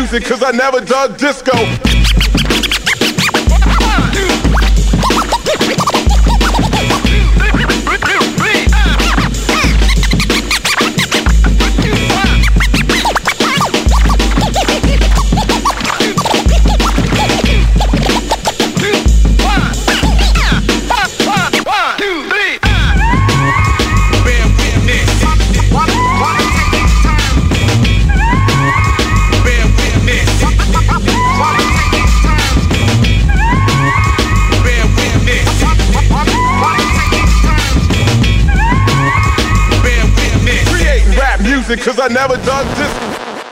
music cause I never dug disco. Cause I never dug disco.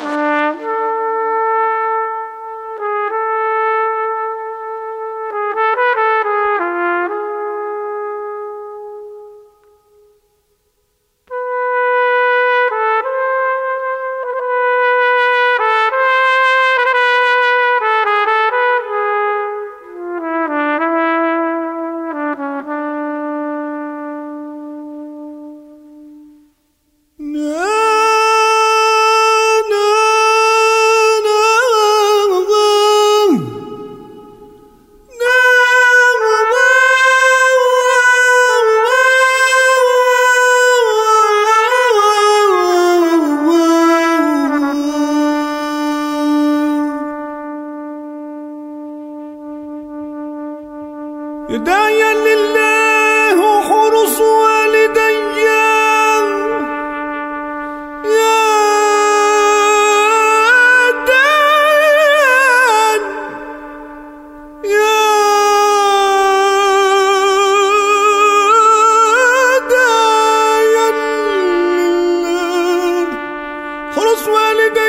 يدايا لله وحرص والدي يا دان يا دايا لله حرص والدي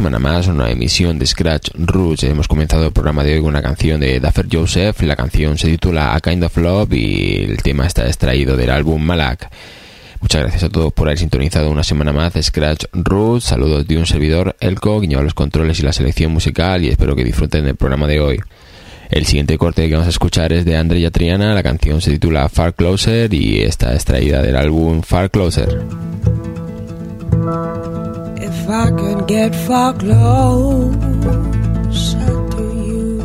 semana más, una emisión de Scratch Roots. Hemos comenzado el programa de hoy con una canción de Duffer Joseph. La canción se titula A Kind of Love y el tema está extraído del álbum Malak. Muchas gracias a todos por haber sintonizado una semana más de Scratch Roots. Saludos de un servidor, Elko, que lleva los controles y la selección musical, y espero que disfruten del programa de hoy. El siguiente corte que vamos a escuchar es de Andrea Triana. La canción se titula Far Closer y está extraída del álbum Far Closer. If I could get far closer to you,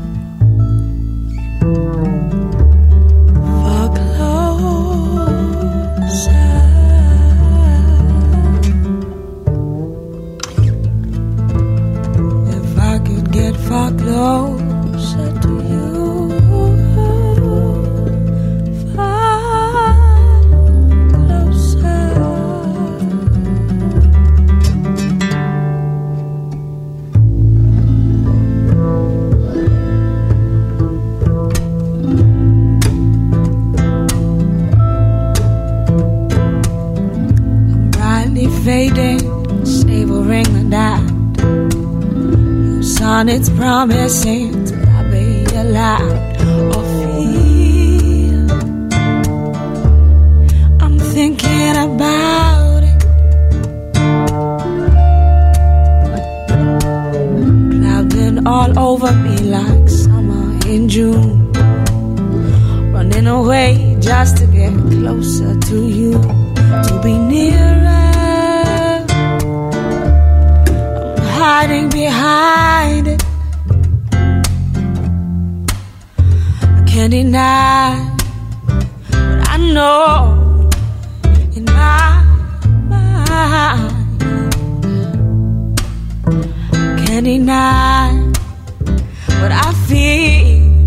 far closer. If I could get far closer to you, far closer. Fading, savoring the night. Your sonnets promising to be allowed or feel. I'm thinking about it. Clouding all over me like summer in June. Running away just to get closer to you, to be nearer. Hiding behind it, I can't deny, but I know in my mind, I can't deny what I feel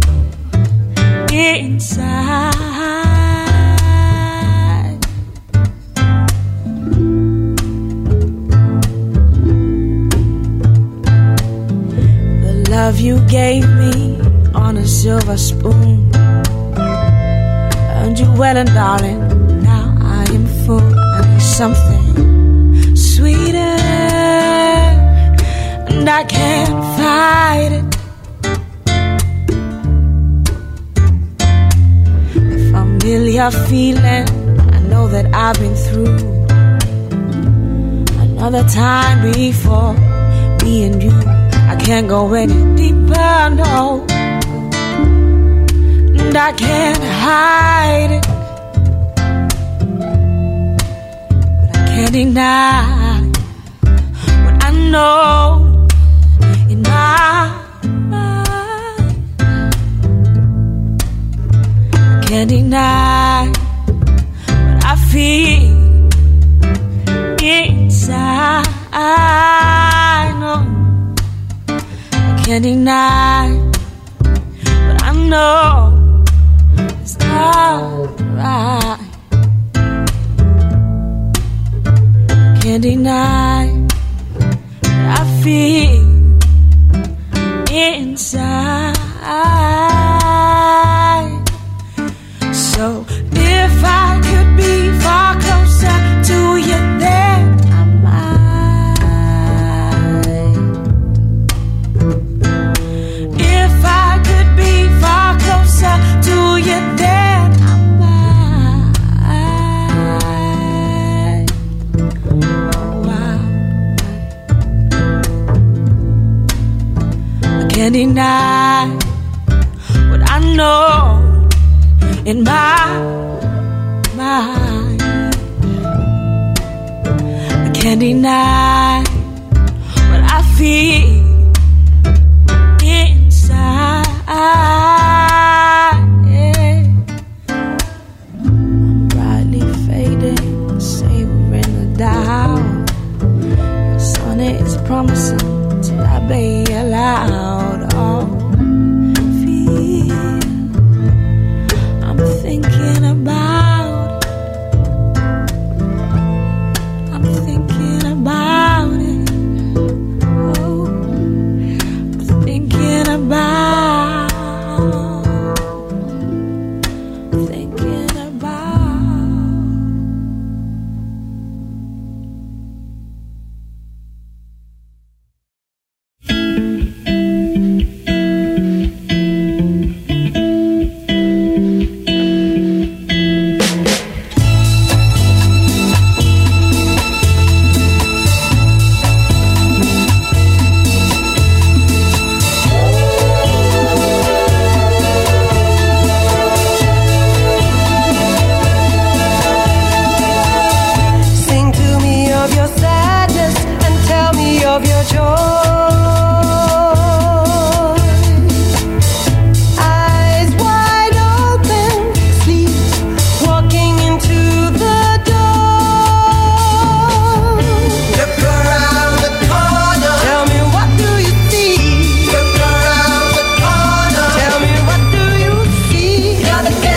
inside. Love you gave me on a silver spoon, earned you well, and darling, now I am full. I need something sweeter, and I can't fight it. A familiar feeling, I know that I've been through another time before me and you. I can't go any deeper, no, and I can't hide it, but I can't deny what I know in my mind. I can't deny what I feel inside. No, can't deny, but I know it's not right. Can't deny what I feel inside. So if I could be far closer to you, then I might. If I could be far closer to you, then I might. Oh, I can't deny what I know in my mind. I can't deny what I feel inside. Yeah. I'm brightly fading, savoring the dial. Your sun is promising till I be allowed. Oh, feel. I'm thinking about it. I'm thinking about it. Oh.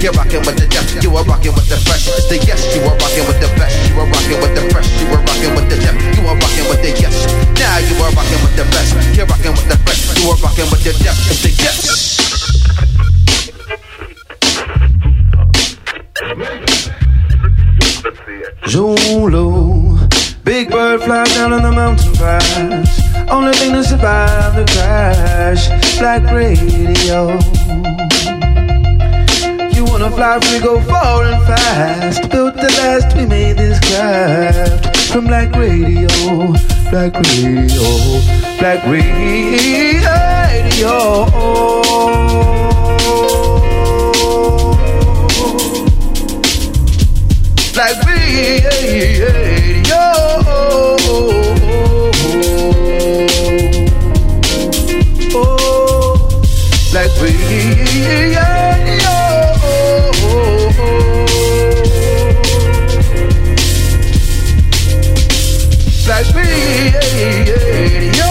You're rocking with the def, you are rocking with the fresh. It's the yes, you are rocking with the best. You are rocking with the fresh, you are rocking with the def, you are rocking with the yes. Now you are rocking with the best. You're rocking with the fresh, you are rocking with the def. It's the yes. Zulu, big bird fly down on the mountain pass. Only thing to survive the crash, Black Radio. You wanna fly free, go far and fast. Built the last, we made this craft. From Black Radio, Black Radio, Black Radio. Black Radio. Black Radio. Black Radio.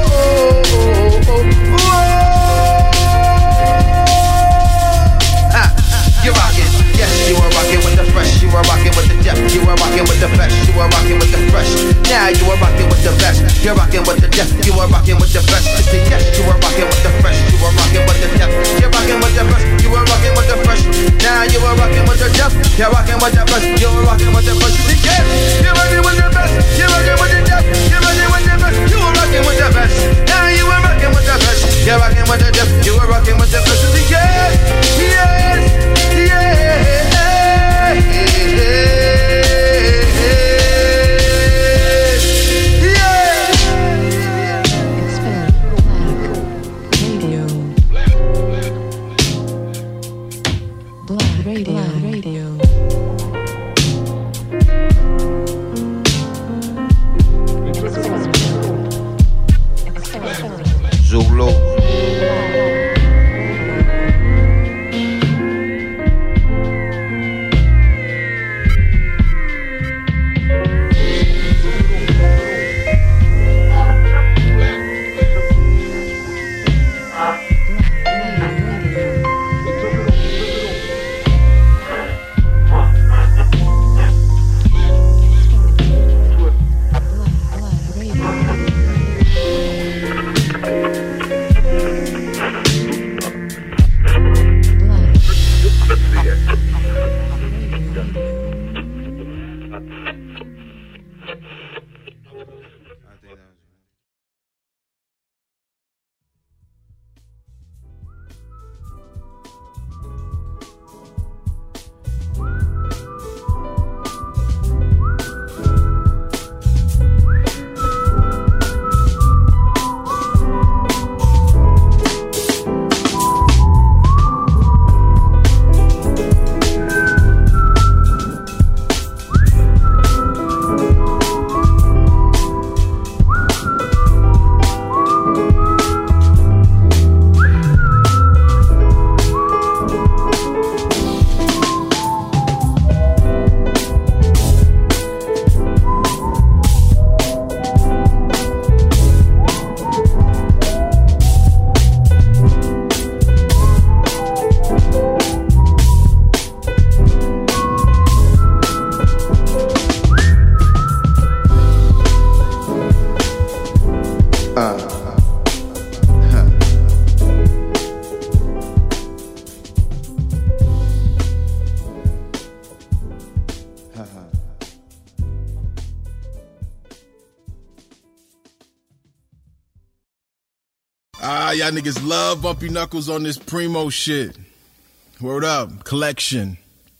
You're rocking, yes, you are rocking with the fresh, you are rocking with the depth, you are rocking with the best, you are rocking with the fresh. Now you are rocking with the best, you're rocking with the depth, you are rocking with the best. It's the yes, you are rocking with the fresh, you are rocking with the depth, you're rocking with the best, you are rocking with the fresh. Now you are rocking with the depth, you're rocking with the best, you are rocking with the fresh. It's the yes, you're rocking with the best, you're rocking with the depth, you're rocking with the best, you are rocking with the best. Now you are rocking with the best, you're rocking with the depth, you are rocking with the best. It's the yes, yes, yes. Zulu. Y'all niggas love Bumpy Knuckles on this primo shit. Word up, collection.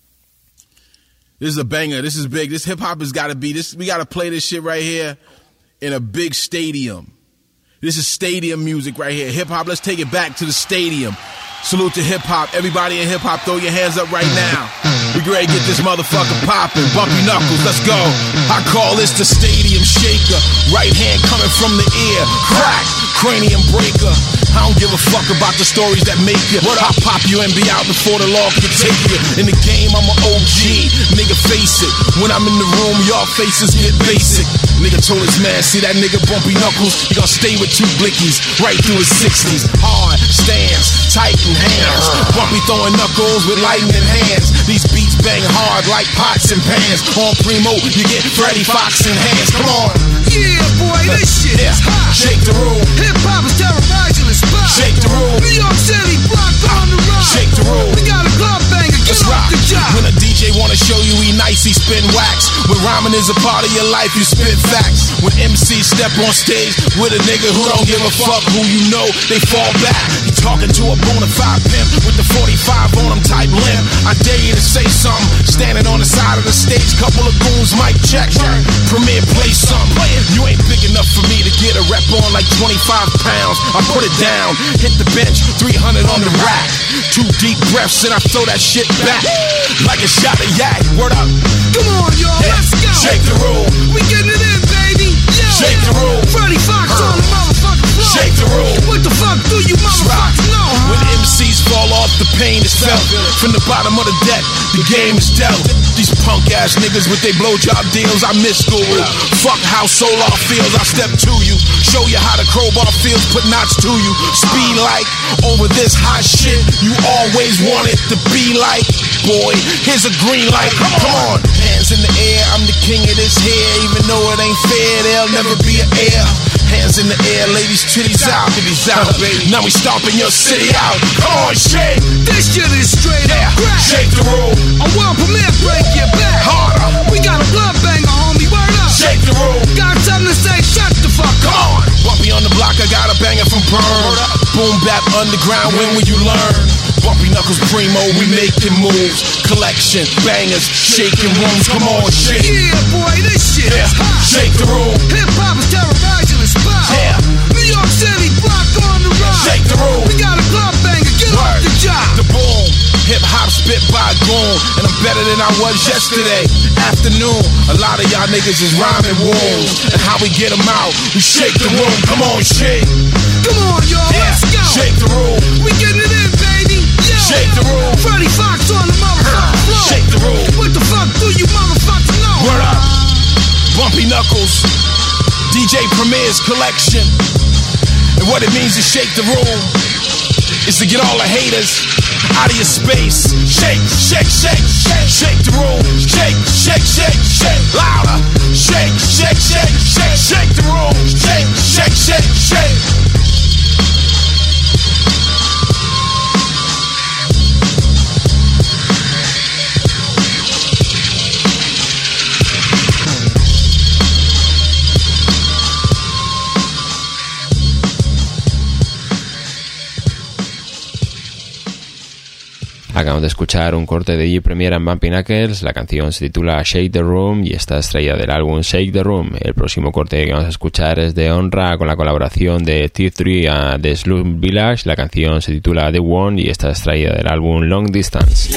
This is a banger. This is big. This hip hop has got to be this. We got to play this shit right here in a big stadium. This is stadium music right here. Hip hop. Let's take it back to the stadium. Salute to hip hop. Everybody in hip hop, throw your hands up right now. We ready to get this motherfucker popping. Bumpy Knuckles, let's go. I call this the stadium shaker. Right hand coming from the ear. Crack, cranium breaker. I don't give a fuck about the stories that make you. I'll pop you and be out before the law can take you. In the game, I'm an OG, nigga face it. When I'm in the room, y'all faces get basic. Nigga told his man, see that nigga bumpy knuckles? He gon' stay with 2 blickies right through his 60s. Hard stance, tight in hands. Bumpy throwing knuckles with lightning hands. These beats bang hard like pots and pans. On Primo, you get Freddie Fox in hands. Come on. Yeah, boy, this shit is hot. Shake the room. Hip-hop is terrorizing the spot. Shake the room. New York City, block on the rock. Shake the room. We got a club banger, get off the job. When a DJ wanna show you he nice, he spin wax. When rhyming is a part of your life, you spit facts. When MCs step on stage with a nigga who don't give a fuck who you know, they fall back. You talking to a bona fide pimp with the 45 on him type limp. I dare you to say something. Standing on the side of the stage, couple of goons mic check. Premier, play something. You ain't big enough for me to get a rep on like 25 pounds. I put it down, hit the bench, 300 on the rack. 2 deep breaths and I throw that shit back like a shot of yak. Word up. Come on, y'all, let's go. Shake the room. We getting it in, baby. Yeah. Shake the room. Freddie Fox on the motherfucking floor. Shake the room. What the fuck do you motherfuckers know, huh? When MCs fall off, the pain is felt. From the bottom of the deck, the game is dealt. These punk ass niggas with their blowjob deals, I miss school. Fuck how Solar feels, I step to you. Show you how the crowbar feels, put knots to you. Speed like over this hot shit you always wanted to be like. Boy, here's a green light. Come on. Hands in the air, I'm the king of this here. Even though it ain't fair, there'll never be an air. Hands in the air, ladies, titties out. Now we stomping your city out. Come on, shake. This shit is straight up crack. Shake the room. A world premiere, break your back. Harder. We got a club banger, homie, word up. Shake the room. Got something to say, shut the fuck Come up. on. Bumpy on the block, I got a banger from Burn. Boom bap underground, when will you learn? Bumpy Knuckles Primo, we making moves. Collection, bangers, shaking rooms. Come on, shake. Yeah, boy, this shit is hot. Shake the room. Hip-hop is terrorizing the spot. Yeah. New York City, block on the rock. Shake the room. We got a club banger, get off the job. The boom. Hip-hop spit by a goon. And I'm better than I was yesterday. Afternoon, a lot of y'all niggas is rhyming wounds. And how we get them out, we shake the room. Come on, shake. Come on, y'all, let's go. Shake the room. We getting it in, baby. Yeah. Shake the room. Freddie Fox on the motherfucking floor. Shake the room. What the fuck do you motherfuckers know? Word up. Bumpy Knuckles. DJ Premier's collection. And what it means to shake the room is to get all the haters out of your space. Shake, shake, shake, shake, shake the room. Shake, shake, shake, shake, louder. Shake, shake, shake, shake, shake the room. Shake, shake, shake, shake. Acabamos de escuchar un corte de DJ Premier and Bumpy Knuckles. La canción se titula Shake the Room y está extraída del álbum Shake the Room. El próximo corte que vamos a escuchar es de Honra con la colaboración de T3 de Slum Village. La canción se titula The One y está extraída del álbum Long Distance.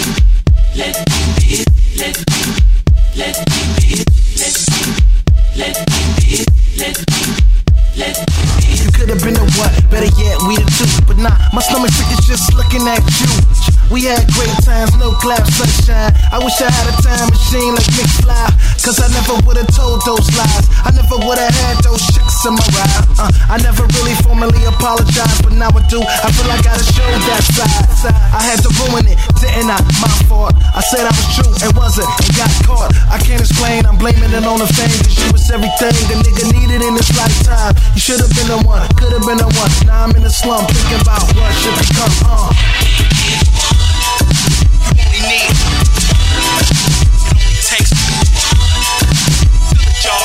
You could have been the one, better yet, we the two. But nah, my stomach sick is just looking at you. We had great times, no cloud sunshine. I wish I had a time machine like McFly, cause I never would've told those lies. I never would've had those chicks in my ride. I never really formally apologized, but now I do. I feel like I gotta show that side. I had to ruin it, didn't I? My fault. I said I was true and wasn't, and got caught. I can't explain, I'm blaming it on the fame, cause she was everything the nigga needed in his lifetime. You should've been the one, could've been the one. Now I'm in the slum thinking about what should become. You only need it only takes to fill the job.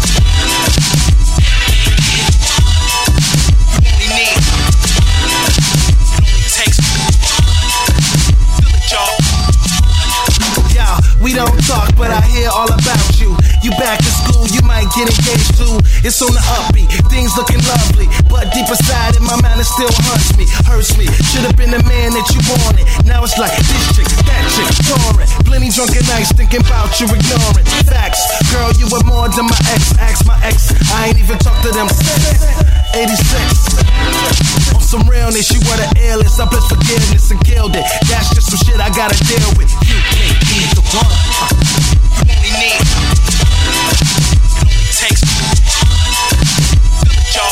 You only need it only takes to fill the job. Yo, we don't talk, but I hear all about you. You back in school, you might get engaged too. It's on the upbeat, things looking lovely, but deep inside in my mind it still hurts me. Should've been the man that you wanted. Now it's like this chick, that chick, touring. Plenty drunken nights thinking about you ignoring facts. Girl, you were more than my ex. Ask my ex, I ain't even talked to them since 86. On some realness, you were the illest. I bless forgiveness and killed it. That's just some shit I gotta deal with. You can't be the one. You only need. It only takes. Feel the jaw.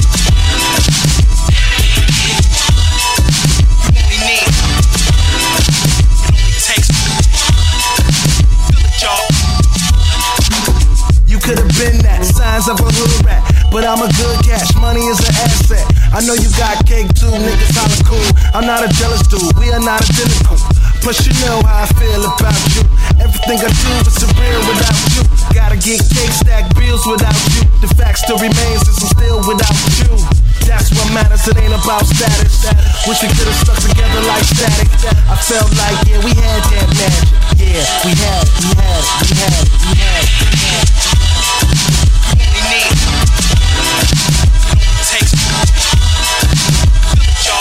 You only need. It only takes. Feel the jaw. You could have been that, signs of a hood rat. But I'm a good cash, money is an asset. I know you got cake too, niggas holla cool. I'm not a jealous dude, we are not identical. Plus you know how I feel about you. Everything I do is surreal without you. Gotta get cake, stack bills without you. The fact still remains is I'm still without you. That's what matters, it ain't about status. Wish we could've stuck together like static. I felt like, yeah, we had that magic. Yeah, we had it, we had it, we had it, we had it, we had it. You only need. It only takes. Feel the jaw.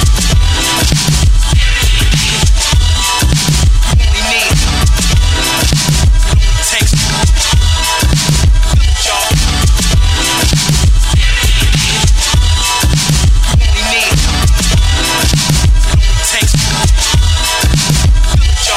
You only need. It only takes. Feel the jaw. You only need. It only takes. Feel the jaw.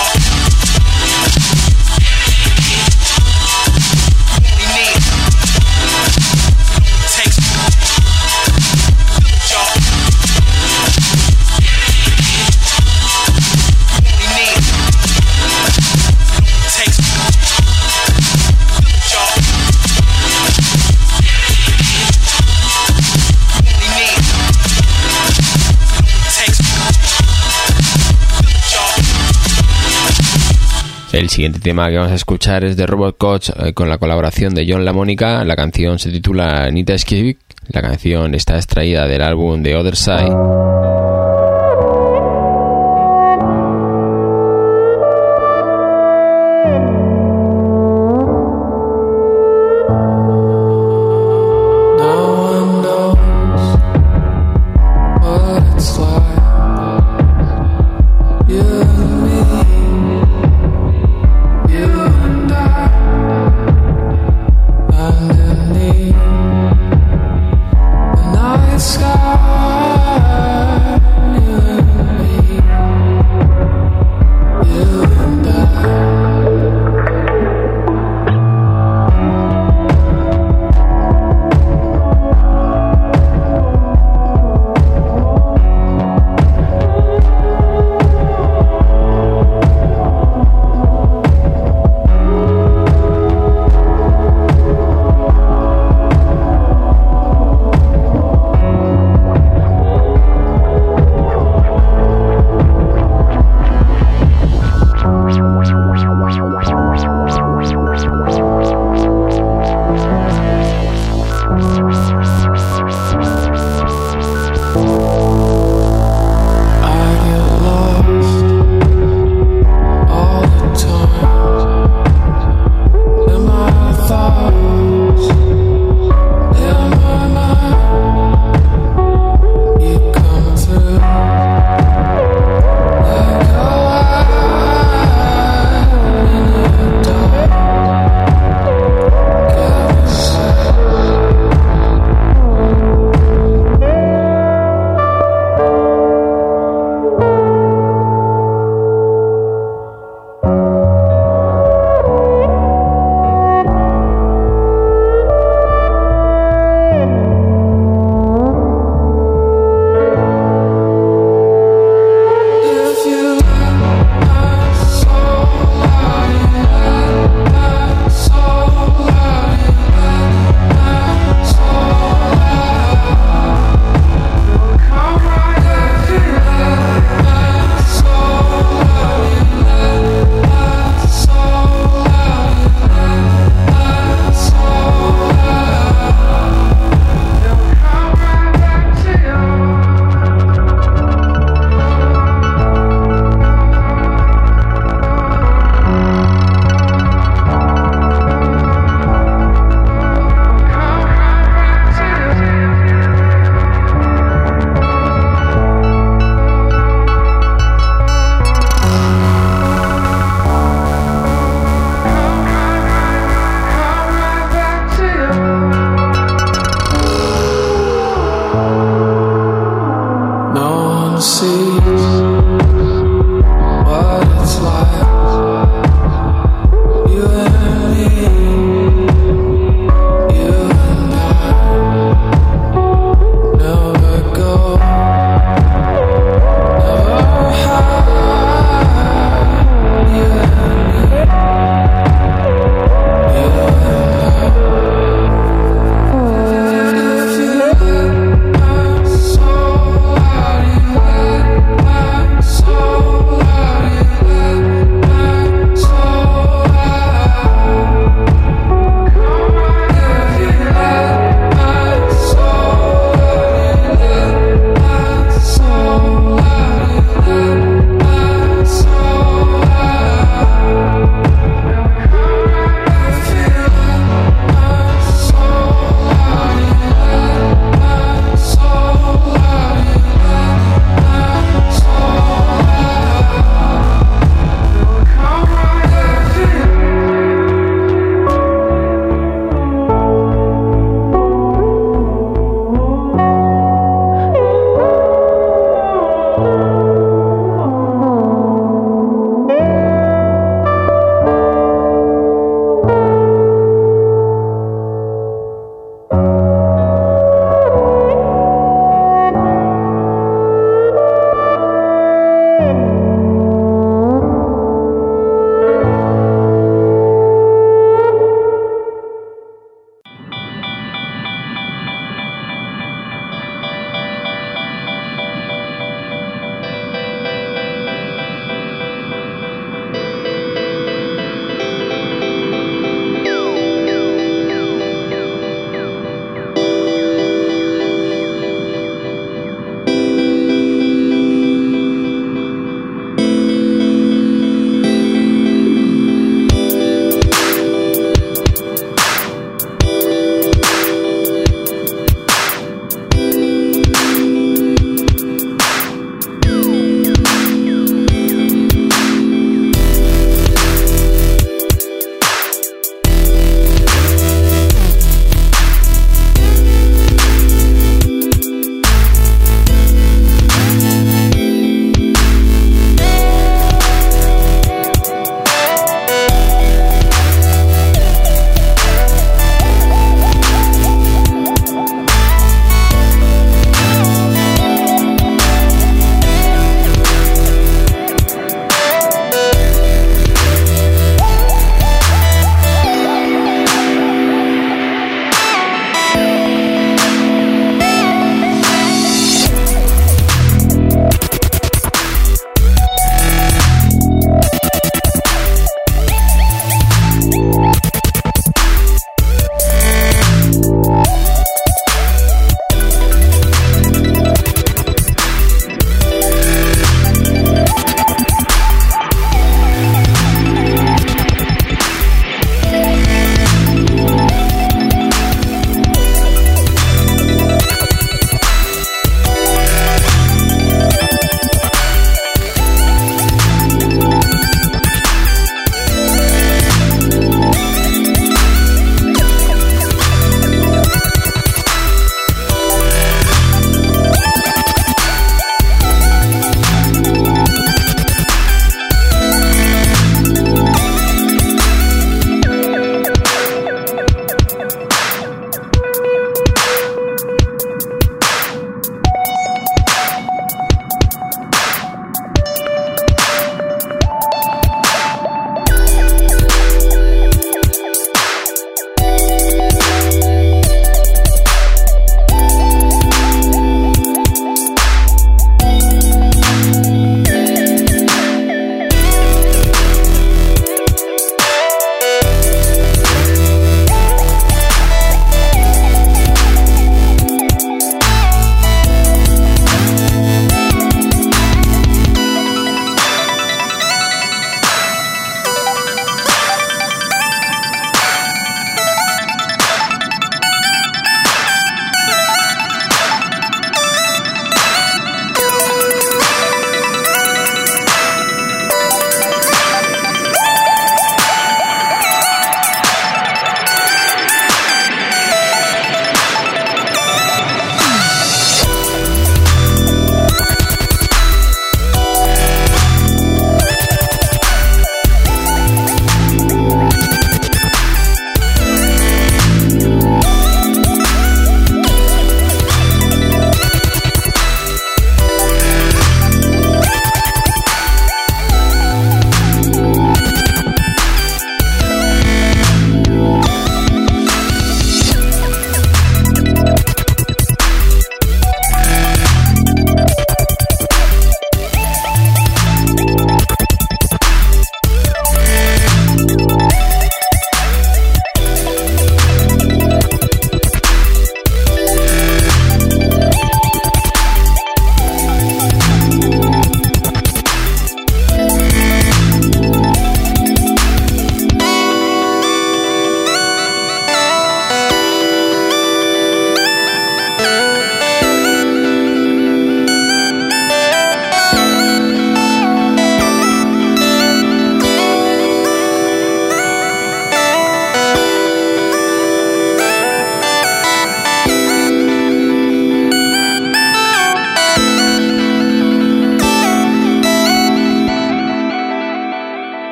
El siguiente tema que vamos a escuchar es de Robot Koch con la colaboración de John LaMonica. La canción se titula Nita Skivik. La canción está extraída del álbum The Other Side. Sky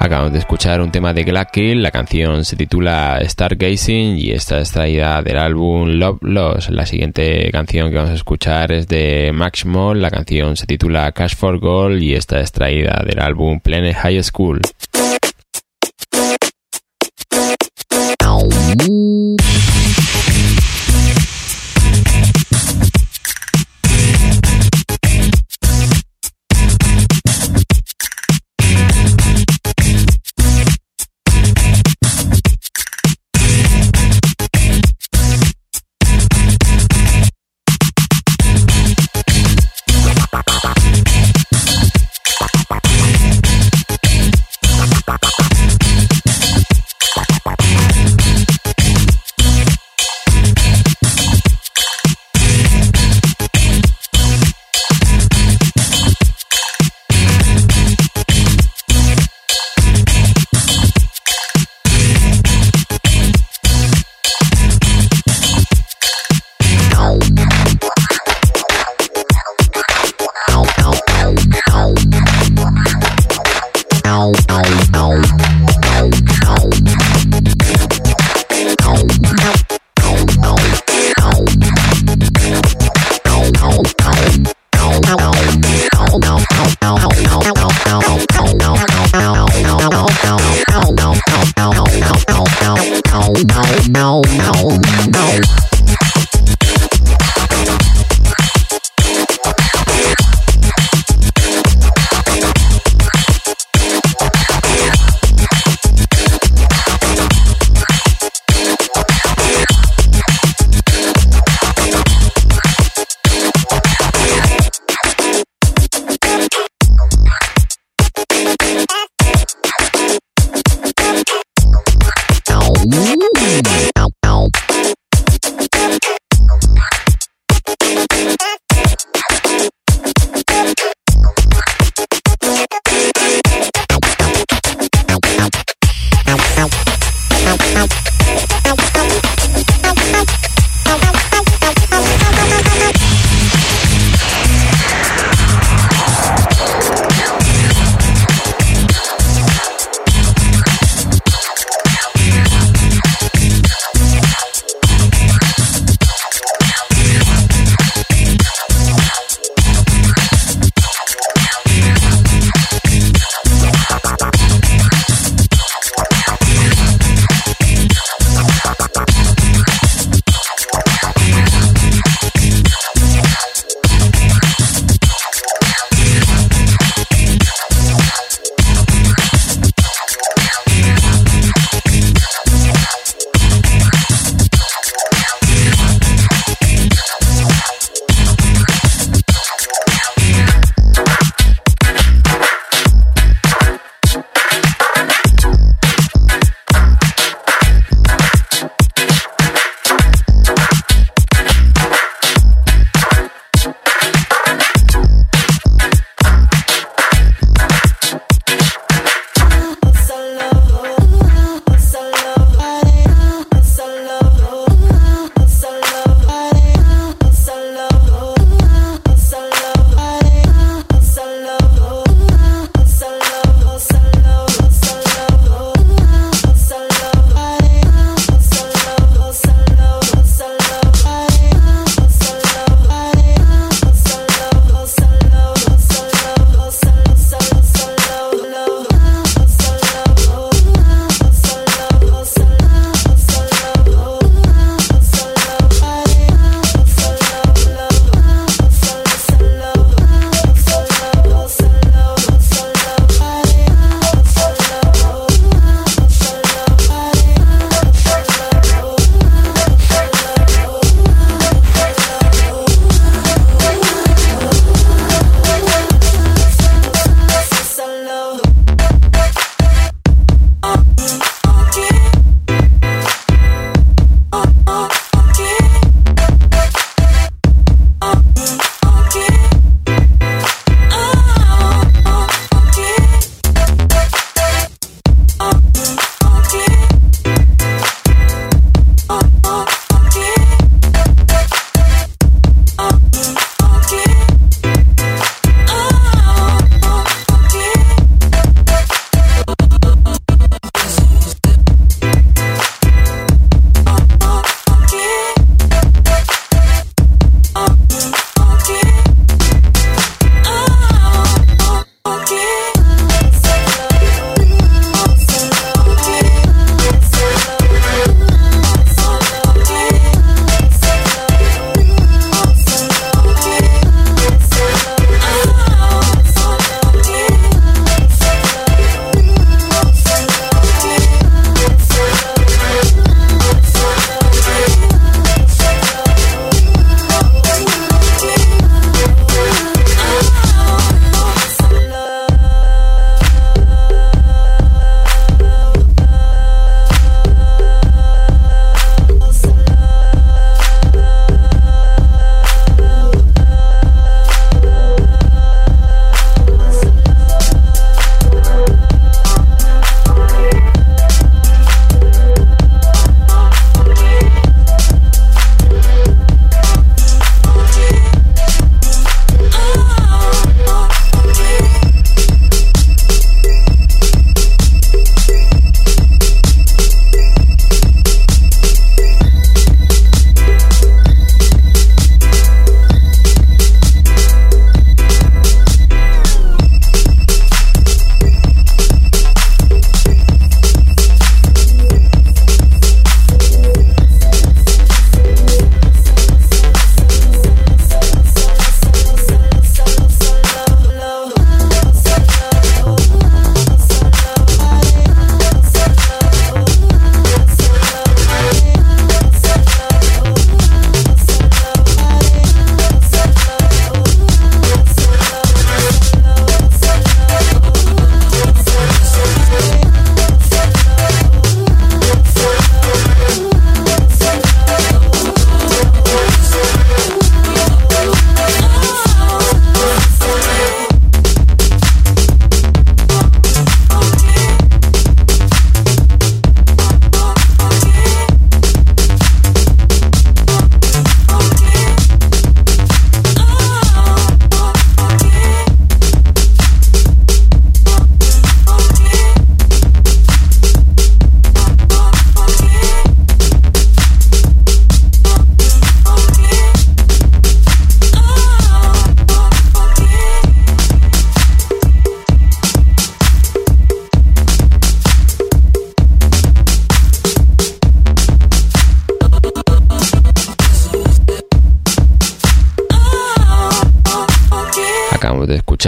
Acabamos de escuchar un tema de Glackill, la canción se titula Stargazing y está extraída del álbum Love Lost. La siguiente canción que vamos a escuchar es de Max Moll, la canción se titula Cash for Gold y está extraída del álbum Planet High School.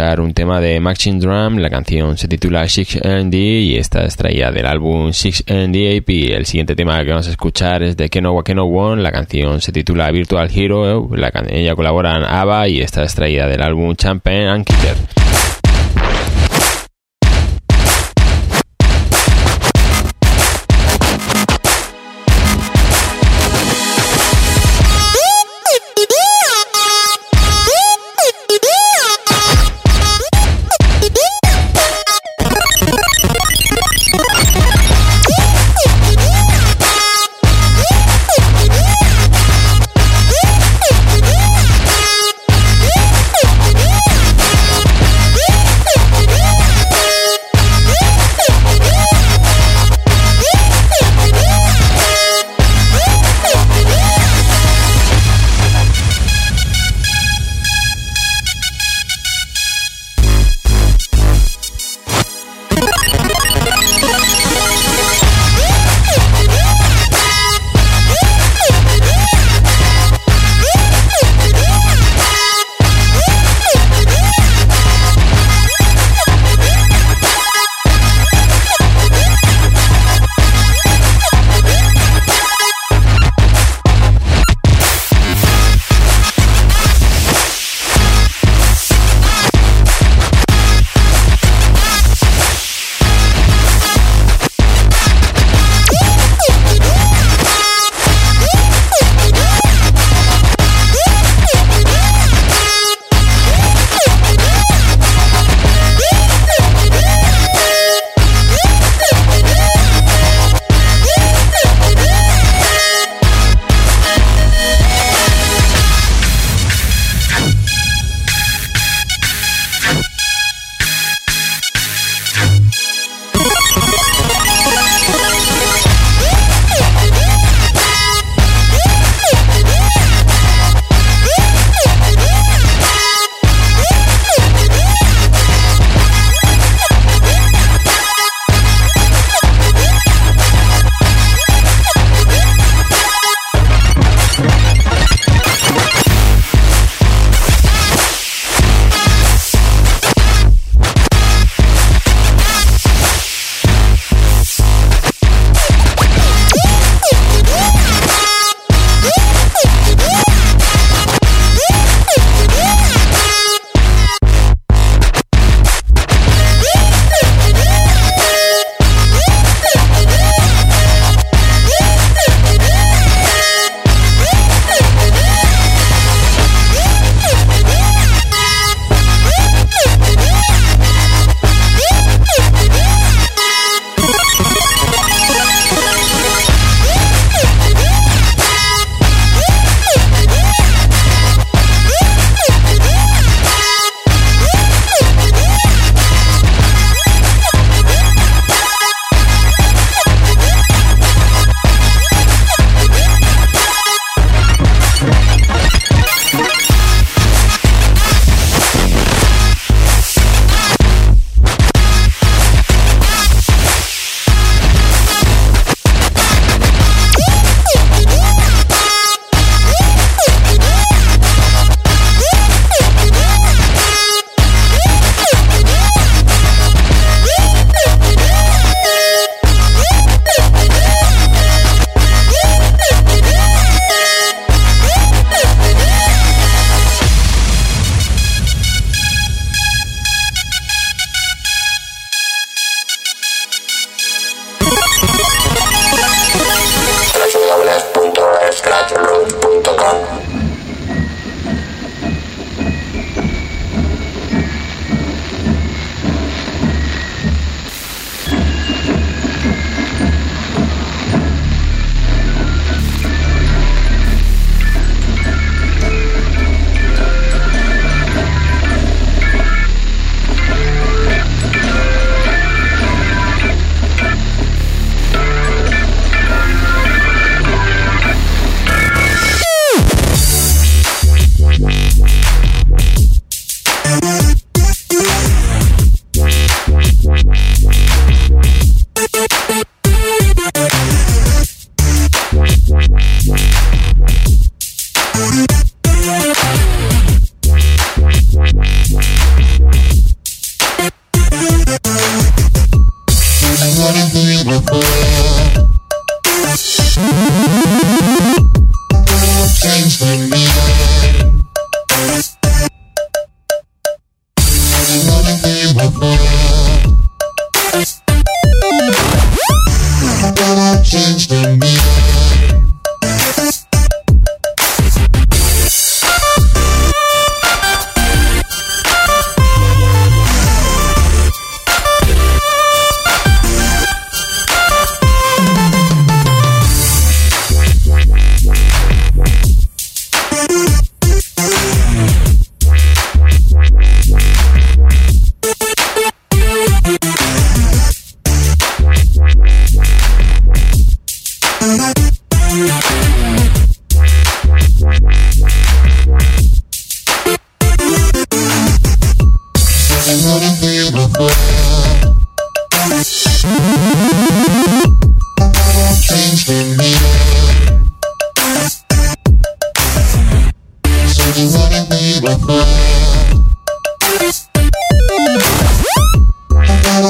escuchar un tema de Machine Drum. La canción se titula 6ND y está extraída del álbum 6ND AP. El siguiente tema que vamos a escuchar es de Keno Wakeno One. La canción se titula Virtual Hero. Ella colabora en ABBA y está extraída del álbum Champagne and Kitter.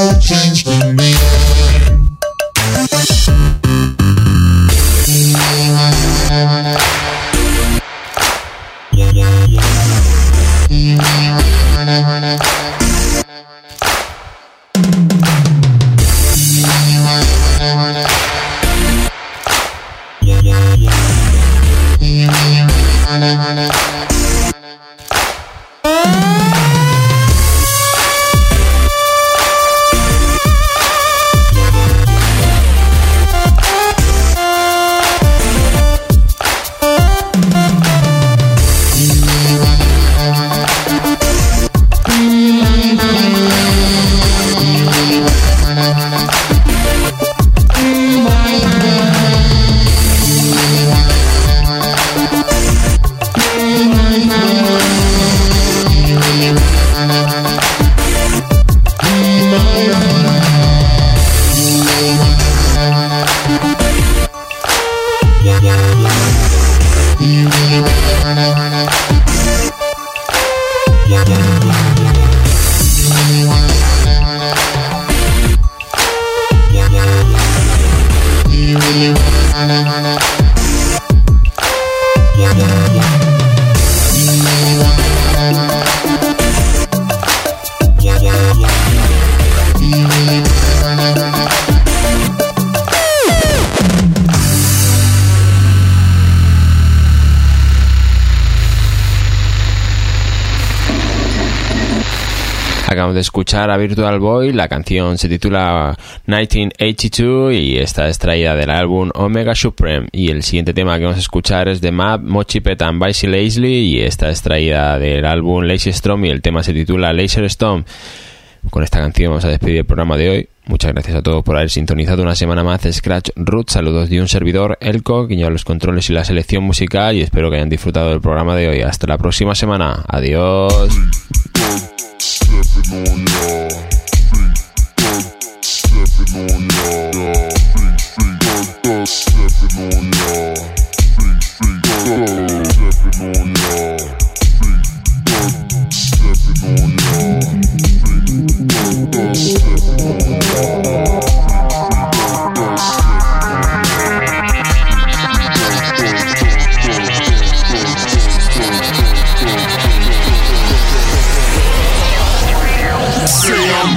never changed the name. Acabamos de escuchar a Virtual Boy, la canción se titula 1982 y está extraída del álbum Omega Supreme, y el siguiente tema que vamos a escuchar es de Map, Mochi Pet and Basie Leslie y está extraída del álbum Lazy Storm y el tema se titula Laser Storm. Con esta canción vamos a despedir el programa de hoy. Muchas gracias a todos por haber sintonizado una semana más Scratch Roots. Saludos de un servidor, Elco, que lleva los controles y la selección musical, y espero que hayan disfrutado del programa de hoy. Hasta la próxima semana. Adiós. Stepping on y'all, stepping on y'all, stepping on y'all, stepping on y'all, stepping on y'all, stepping on y'all. Say I'm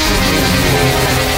Stepping on yours.